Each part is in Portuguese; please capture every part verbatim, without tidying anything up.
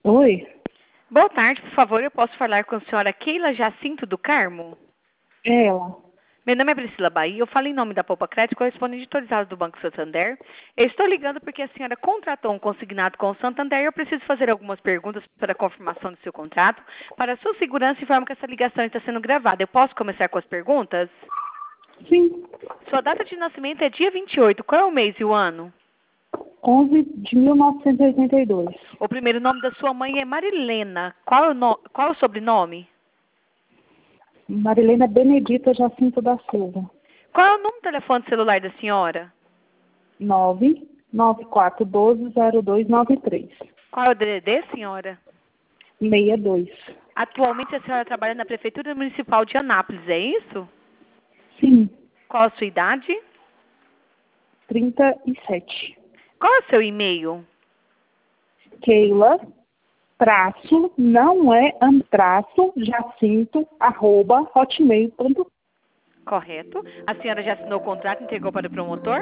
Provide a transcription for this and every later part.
Oi, Boa tarde, por favor, eu posso falar com a senhora Keila Jacinto do Carmo? ela. Meu nome é Priscila Bahia, eu falo em nome da Poupa Crédito, correspondente autorizado do Banco Santander. Eu estou ligando porque a senhora contratou um consignado com o Santander e eu preciso fazer algumas perguntas para a confirmação do seu contrato. Para a sua segurança, informo que essa ligação está sendo gravada. Eu posso começar com as perguntas? Sim, Sua data de nascimento é dia vinte e oito. Qual é o mês e o ano? onze de mil novecentos e oitenta e dois. O primeiro nome da sua mãe é Marilena. Qual é o, no... Qual é o sobrenome? Marilena Benedita Jacinto da Silva. Qual é o número do telefone celular da senhora? nove nove quatro um dois zero dois nove três. Qual é o D D D, senhora? sessenta e dois. Atualmente a senhora trabalha na Prefeitura Municipal de Anápolis, é isso? Sim, Qual a sua idade? trinta e sete. Qual é o seu e-mail? Keila, traço, não é am- traço, jacinto, arroba, hotmail ponto com. Correto. A senhora já assinou o contrato e entregou para o promotor?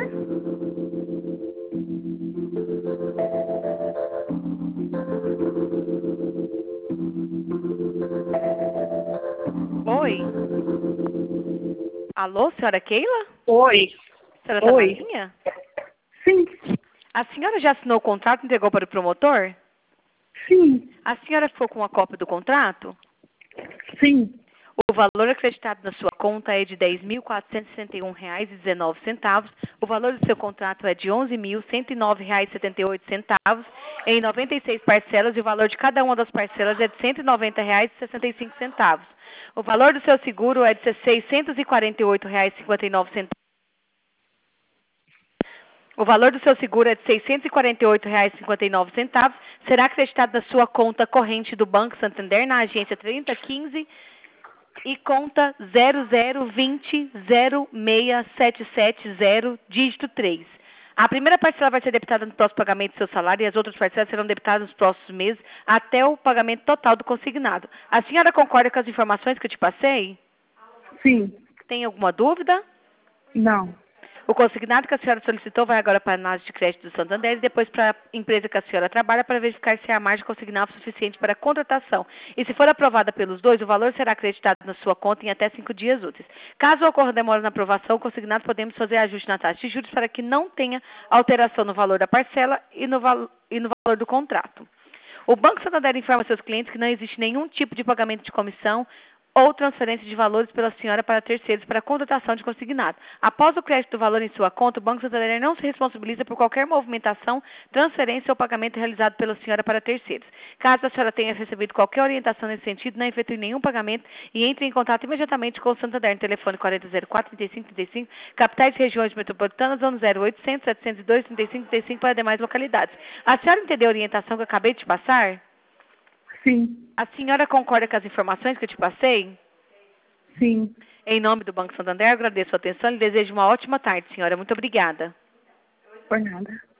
Oi? Alô, senhora Keila? Oi, A senhora está na oi. linha? Sim, A senhora já assinou o contrato e entregou para o promotor? sim, A senhora ficou com a cópia do contrato? sim, O valor acreditado na sua conta é de dez mil quatrocentos e sessenta e um reais e dezenove centavos. O valor do seu contrato é de onze mil cento e nove reais e setenta e oito centavos em noventa e seis parcelas e o valor de cada uma das parcelas é de cento e noventa reais e sessenta e cinco centavos. O valor do seu seguro é de seiscentos e quarenta e oito reais e cinquenta e nove centavos. O valor do seu seguro é de seiscentos e quarenta e oito reais e cinquenta e nove centavos. Será acreditado na sua conta corrente do Banco Santander na agência trinta quinze e conta zero zero vinte zero seis sete sete zero, dígito três. A primeira parcela vai ser debitada no próximo pagamento do seu salário e as outras parcelas serão debitadas nos próximos meses até o pagamento total do consignado. A senhora concorda com as informações que eu te passei? sim, Tem alguma dúvida? não. O consignado que a senhora solicitou vai agora para a análise de crédito do Santander e depois para a empresa que a senhora trabalha para verificar se a margem consignável é suficiente para a contratação. E se for aprovada pelos dois, o valor será acreditado na sua conta em até cinco dias úteis. Caso ocorra demora na aprovação, o consignado podemos fazer ajuste na taxa de juros para que não tenha alteração no valor da parcela e no, val e no valor do contrato. O Banco Santander informa seus clientes que não existe nenhum tipo de pagamento de comissão ou transferência de valores pela senhora para terceiros para contratação de consignado. Após o crédito do valor em sua conta, o Banco Santander não se responsabiliza por qualquer movimentação, transferência ou pagamento realizado pela senhora para terceiros. Caso a senhora tenha recebido qualquer orientação nesse sentido, não efetue nenhum pagamento e entre em contato imediatamente com o Santander no telefone quarenta zero quatro, trinta e cinco, trinta e cinco, capitais e regiões metropolitanas, ou no zero oitocentos, setecentos e dois, trinta e cinco, trinta e cinco para demais localidades. A senhora entendeu a orientação que eu acabei de te passar? Sim, A senhora concorda com as informações que eu te passei? sim, Em nome do Banco Santander, agradeço a atenção e desejo uma ótima tarde, senhora. Muito obrigada. por nada.